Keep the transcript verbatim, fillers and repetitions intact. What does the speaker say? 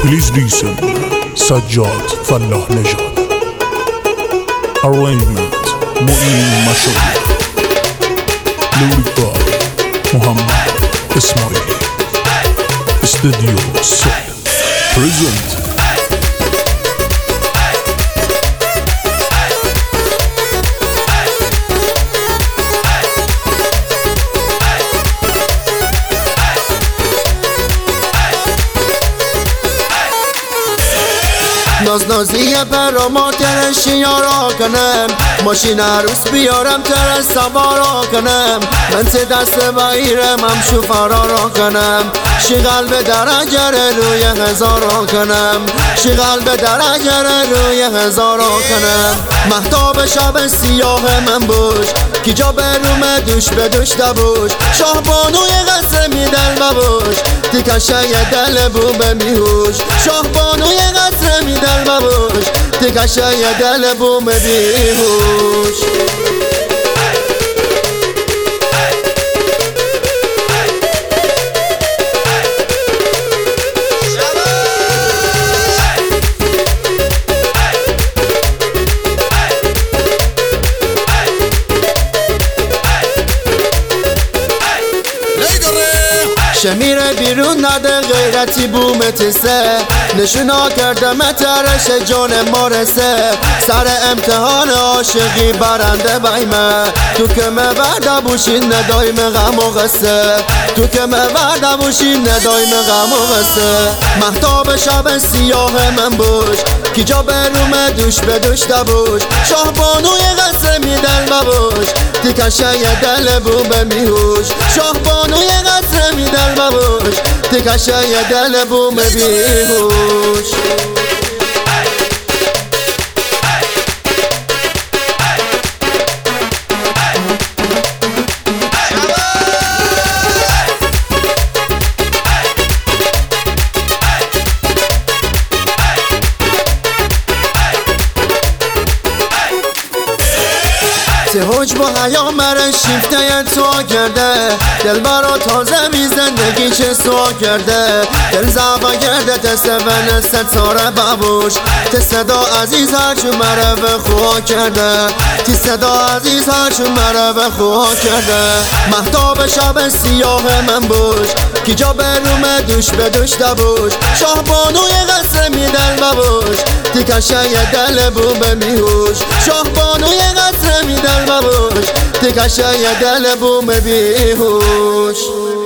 Please listen. سجاد فلاح نژاد. Arrangement معین مشهور. Lyric by محمد اسماعیلی. استودیو صبح Present. ناز نازیه برا مادرش یارا کنم، ماشین عروس بیارم ترش سوارا کنم، من سه دست بایرم هم شوفارا را کنم، شی قلب درجه روی هزارا کنم، شی قلب درجه روی هزارا کنم. مهتاب شب سیاه من بوش کی جا بروم دوش به دوش دبوش، شاه بانوی قسمی دل ببوش تیکشه یه دل بو بمیهوش، شاه بانوی قسمی دل ببوش تیکشه یه دل بو بمیهوش. شمیره بیرون نده غیرتی بومتیسه، نشونا کردم ترش جان مارسه، سر امتحان عاشقی برنده بایمه، تو که مورده بوشین ندایم غم و غصه، تو که مورده بوشین ندایم غم و غصه. مهتاب شب سیاه من بوش کی جا بروم دوش به دوش دبوش، شاه بانوی قسمی دل ببوش تیکشه یه دل بو بمیهوش، شاه بانوی قسمی دل ببوش تیکشه یه دل بو بمیهوش. حج با حیا مرا شیفته تو کرده، دل برا تازه می زندگی چه سوا کرده، دل زعبا کرده تست و نست ساره ببوش، تی صدا عزیز هرچو مرا به خواه کرده، تی صدا عزیز هرچو مرا به خواه کرده. مهتاب شب سیاه من بوش کی جا بروم دوش به دوش دبوش، شاه بانوی قسمی دل ببوش تیکشه یه دل بو بمیهوش، شاه بانوی قسمی دل ببوش تیکشه یه دل بو بمیهوش.